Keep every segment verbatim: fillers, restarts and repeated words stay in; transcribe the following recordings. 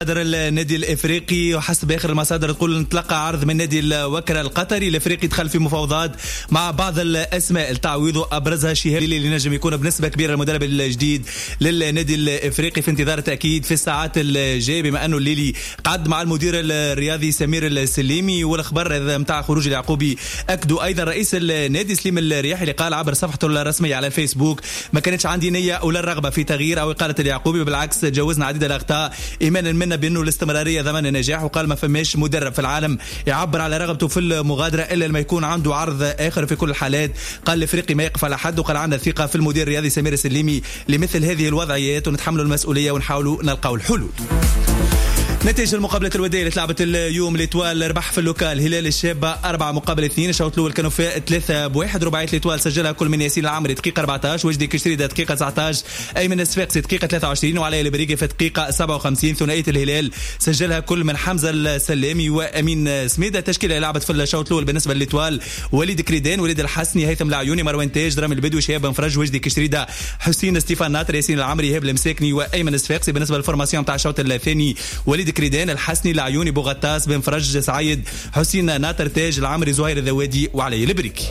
النادي الافريقي وحسب اخر المصادر تقول نتلقى عرض من نادي الوكره القطري. الافريقي دخل في مفاوضات مع بعض الاسماء التعويض ابرزها شهاب اللي نجم يكون بنسبه كبيره المدرب الجديد للنادي الافريقي في انتظار التاكيد في الساعات الجايه، بما انه الليلي قعد مع المدير الرياضي سمير السليمي. والاخبار نتاع خروج اليعقوبي اكدوا ايضا رئيس النادي سليم الرياحي اللي قال عبر صفحته الرسميه على الفيسبوك: ما كانتش عندي نيه ولا الرغبه في تغيير او اقاله اليعقوبي، بالعكس تجاوزنا عديد الاخطاء ايمانا منا بانه الاستمراريه ضمان النجاح. وقال ما فماش مدرب في العالم يعبر على رغبته في المغادره الا لما يكون عنده عرض اخر في كل الحالات. قال الافريقي ما يقف على حد، وقال عندنا ثقه في المدير الرياضي سمير السليمي لمثل هذه الوضعيات ونتحملوا المسؤوليه ونحاولوا نلقاو الحلول. نتيجة المقابلة الودية اللي تلعبت اليوم ليتوال ربح في اللوكال هلال الشابة أربعة مقابل اثنين. الشوط الأول كانوا في ثلاثة بواحد. رباعية ليتوال سجلها كل من ياسين العمري دقيقة أربعة عشر، وجدي كشريدة دقيقة تسعة عشر، أيمن الصفاقسي دقيقة ثلاثة وعشرين، وعلي البريقي في دقيقة سبعة وخمسين. ثنائية الهلال سجلها كل من حمزة السلامي وأمين سميدة. تشكيلة لعبت في الشوط الأول بالنسبة لليتوال: وليد كريدان، وليد الحسني، هيثم العيوني، مروان تاج، درام البدوي، شهاب بن فرج، وجدي كشريدة، حسين ستيفان ناطر، ياسين العمري، هاب المساكني وأيمن الصفاقسي. بالنسبة للفورماسيون تاع الشوط الثاني: وليد كريدان، الحسني، العيوني، بوغطاس، بن فرج، سعيد، حسين ناطر، تاج العمري، زهير الذوادي وعلي البريكي.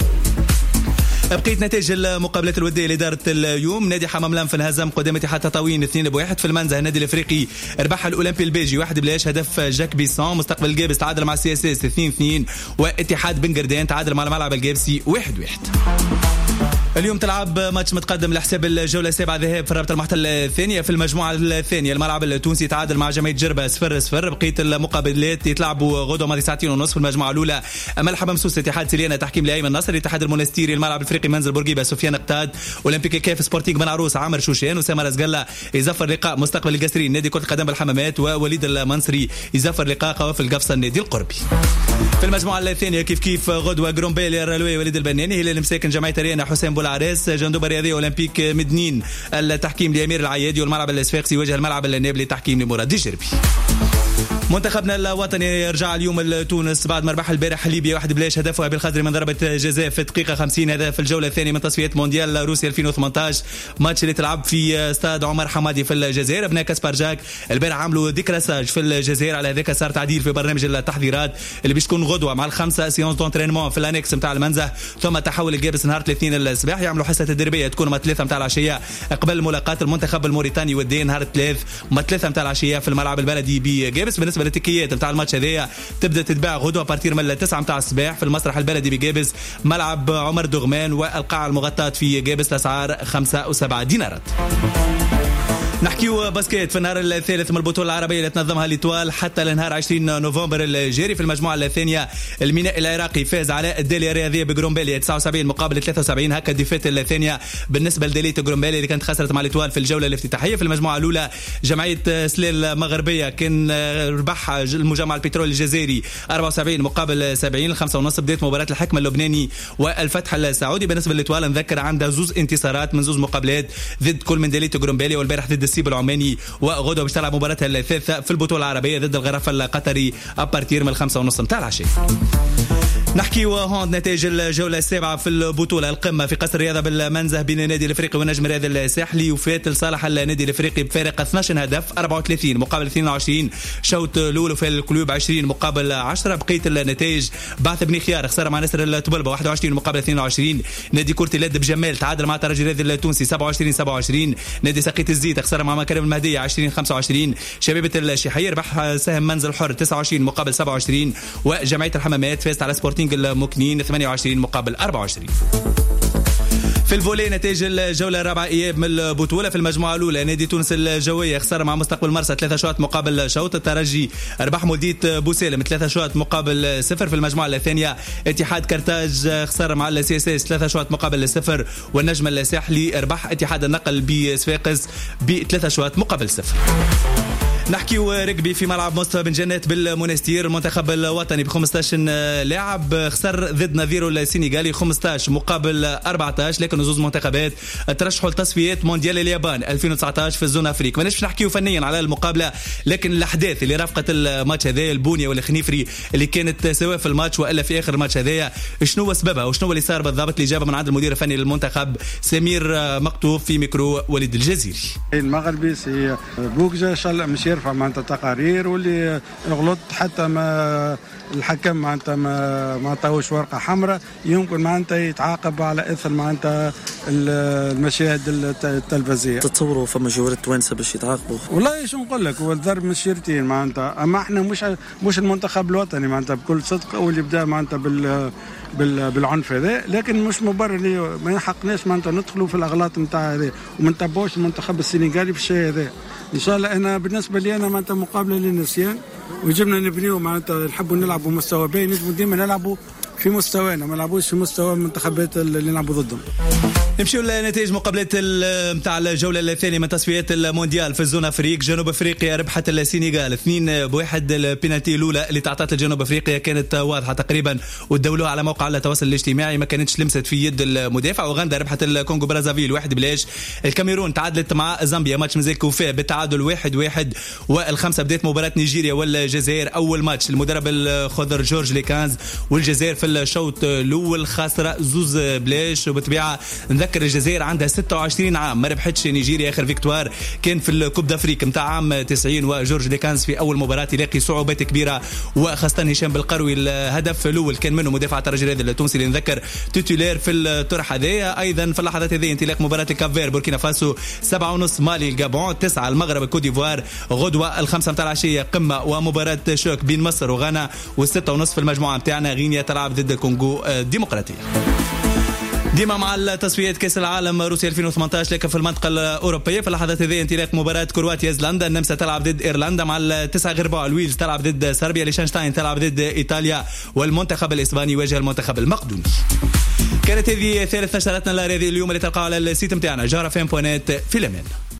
بقيت نتائج المقابلات الوديه اللي دارت اليوم: نادي حمام لام انهزم قدام اتحاد تطاوين اثنين بواحد في المنزه. النادي الافريقي ربح الاولمبي البيجي واحد بلاش، هدف جاك بيسون. مستقبل الجابس تعادل مع السي اس اس اثنين اثنين، واتحاد بن قردان تعادل مع الملعب الجابسي واحد واحد. اليوم تلعب ماتش متقدم لحساب الجولة السابعة ذهاب في الرابطة المحتل الثانية. في المجموعة الثانية الملعب التونسي تعادل مع جمعية جربة صفر صفر. بقية المقابلات يتلعبوا غدوة ماضي ساعتين ونصف. في المجموعة الأولى ملعب مسوس اتحاد سليانة تحكيم لأيمن النصر، اتحاد المونستيري الملعب الافريقي منزل بورقيبة سفيان قتاد، اولمبيك كاف سبورتينغ بن عروس عامر شوشان، وسام رزقلة يزفر لقاء مستقبل القصرين نادي كرة القدم بالحمامات، ووليد المنصري يزفر لقاء قوافل القفصة النادي القربي. في المجموعة الثانية كيف كيف غدوة جرومبيلي الرلوي وليد البناني، هلال مساكن جمعية ريانا حسين بولعريس، جندوب الرياضي اولمبيك مدنين التحكيم لامير العيادي، والملعب الصفاقسي يواجه الملعب النابلي تحكيم لمراد الجربي. منتخبنا الوطني يرجع اليوم لتونس بعد ما ربح البارح ليبيا واحد بلاش، هدفه ابي الخضري من ضربه جزاء في الدقيقه خمسين. هذا في الجوله الثانيه من تصفيات مونديال روسيا ألفين وثمانية عشر، ماتش اللي تلعب في استاد عمر حمادي في الجزائر. ابناء كاسبار جاك البارح عملوا ديكراساج في الجزائر، على هذاك صار تعديل في برنامج التحضيرات اللي باش تكون غدوه مع الخمسه سيونس دونترينمون في الانكس نتاع المنزه، ثم تحول الجابس نهار الاثنين الصباح، يعملوا حصه تدريبيه تكون مع ثلاثه نتاع العشيه قبل ملاقاه المنتخب الموريتاني والدين نهار الثلاث مع ثلاثه نتاع العشيه في الملعب البلدي بجابس. بالنسبه للتكيات نتاع الماتش هذايا تبدا تتباع غدوه بارتير من التسعة نتاع الصباح في المسرح البلدي بجابس، ملعب عمر دغمان، والقاعه المغطاه في جابس الاسعار خمسة وسبعة دينارات. نحكيو باسكيت في النهار الثالث من البطولة العربية اللي تنظمها ليتوال حتى لنهار عشرين نوفمبر الجاري. في المجموعة الثانية الميناء العراقي فاز على الدالية الرياضية بجرومباليا تسعة وسبعين مقابل ثلاثة وسبعين، هكا الدفات الثانية بالنسبة لدالية جرومباليا اللي كانت خسرت مع ليتوال في الجولة الافتتاحية. في المجموعة الأولى جمعية سليل المغربية كان ربح المجمع البترول الجزائري أربعة وسبعين مقابل سبعين. الخمسة ونص بداية مباراة الحكم اللبناني والفتح السعودي. بالنسبة لليتوال نذكر عندها زوز انتصارات من زوز مقابلات ضد كل من دالية جرومباليا، والبارح ضد السيب العماني، وغدوة باش تلعب مباراتها الثالثة في البطولة العربية ضد الغرفة القطري أبارتير من الخمسة ونص متاع العشاء. نحكي وهون نتائج الجولة السابعة في البطولة. القمة في قصر الرياضة بالمنزه بين النادي الافريقي والنجم الرياضي الساحلي، وفات لصالح النادي الافريقي بفارق اثني عشر هدف أربعة وثلاثين مقابل اثنين وعشرين. شوط الاول في الكلوب عشرين مقابل عشرة. بقية النتائج: بعث بن خيار خسر مع نصر الطبلبة واحد وعشرين مقابل اثنين وعشرين. نادي كرة اليد بجمال تعادل مع الترجي الرياضي التونسي سبعة وعشرين سبعة وعشرين. نادي سقيت الزيت خسر مع مكارم المهدية عشرين خمسة وعشرين. شبيبة الشيحية ربح سهم منزل حر تسعة وعشرين مقابل سبعة وعشرين. وجمعية الحمامات فازت على سبورتينغ المكنين ثمانية وعشرين مقابل أربعة وعشرين. في الفولي نتائج الجولة الرابعة إياب من البطولة. في المجموعة الأولى نادي تونس الجوية خسر مع مستقبل مرسى ثلاثة شوط مقابل شوط. الترجي ربح مولدية بوسالم ثلاثة شوط مقابل صفر. في المجموعة الثانية اتحاد كرتاج خسر مع السي اس اس ثلاثة شوط مقابل صفر. والنجم الساحلي ربح اتحاد النقل بصفاقس بثلاثة شوط مقابل صفر. نحكي ركبي في ملعب مصطفى بن جنات بالمونستير. المنتخب الوطني ب خمسة عشر لاعب خسر ضد نظيره السنغالي خمسة عشر مقابل أربعة عشر، لكن زوز منتخبات ترشحوا لتصفيات مونديال اليابان ألفين وتسعة عشر في الزون افريك. ما نش نحكيو فنيا على المقابله، لكن الاحداث اللي رافقت الماتش هذا، البونيه والخنيفري اللي كانت سواء في الماتش والا في اخر الماتش هذايا، شنو هو سببها وشنو اللي صار بالضبط؟ اللي جابه من عند المدير الفني للمنتخب سمير مقطوف في ميكرو وليد الجزيري. المغربي سي بوكجا ان شاء الله مشير يرفع معناتها تقارير، واللي يغلط حتى ما الحكم معناتها ما ما عطاوش ورقه حمراء يمكن معناتها يتعاقب على اثر معناتها المشاهد التلفزيونيه. تتصوروا فما جوار التوانسه باش يتعاقبوا؟ والله شو نقول لك، هو الضرب من الشيرتين معناتها، اما احنا مش مش المنتخب الوطني معناتها بكل صدق هو اللي بدا معناتها بال بالعنف هذا، لكن مش مبرر ما يحقناش معناتها ندخلوا في الاغلاط نتاع هذا وما نتبعوش المنتخب السنغالي في الشيء هذا. ان شاء الله انا بالنسبه لي انا معناتها مقابله للنسيان، ويجبنا نبنيو معناتها نحبوا نلعبوا مستوى باين، نجموا ديما نلعبوا في مستوانا ما نلعبوش في مستوى المنتخبات اللي نلعبوا ضدهم. نمشيو لنتائج مقابلات نتاع الجوله الثانيه من تصفيات المونديال في الزون افريق. جنوب افريقيا ربحت السنغال اثنين بواحد. البينالتي الاولى اللي تعطت لجنوب افريقيا كانت واضحه تقريبا ودولوها على موقع التواصل الاجتماعي، ما كانتش لمست في يد المدافع. وغندا ربحت الكونغو برازافيل واحد بلاش. الكاميرون تعادلت مع زامبيا، ماتش مازال كوفاه بالتعادل واحد واحد. والخمسه بدات مباراه نيجيريا والجزائر، اول ماتش المدرب الخضر جورج ليكانز، والجزائر في الشوط الاول خاسره زوز بلاش. وبالطبيعه نذكر الجزائر عندها ستة وعشرين عام ما ربحتش نيجيريا، اخر فيكتوار كان في الكوب دافريك نتاع عام تسعين، وجورج ليكانز في اول مباراه يلاقي صعوبات كبيره، وخاصه هشام بالقروي الهدف الاول كان منه مدافع الترجي الرياضي التونسي اللي نذكر توتولير في الطرح هذايا. ايضا في اللحظات هذه انطلاق مباراه الكافير بوركينا فاسو سبعة ونص، مالي الجابون تسعة المغرب كوت ديفوار. غدوه الخمسة متاع العشيه قمه ومباراه شوك بين مصر وغانا، والستة ونص في المجموعه نتاعنا غينيا تلعب ضد الكونغو الديمقراطيه. ديما مع التصفيات كاس العالم روسيا ألفين وثمانية عشر لكن في المنطقه الاوروبيه. في اللحظات هذه انطلاق مباراه كرواتيا ايسلندا، النمسا تلعب ضد ايرلندا مع التسعه غير ربع. الويلز تلعب ضد صربيا، ليشنشتاين تلعب ضد ايطاليا، والمنتخب الاسباني يواجه المنتخب المقدوني. كانت هذه ثالث نشرتنا الرياضيه اليوم اللي تلقاها على السيت نتاعنا جارة فين بوينت. في الامان.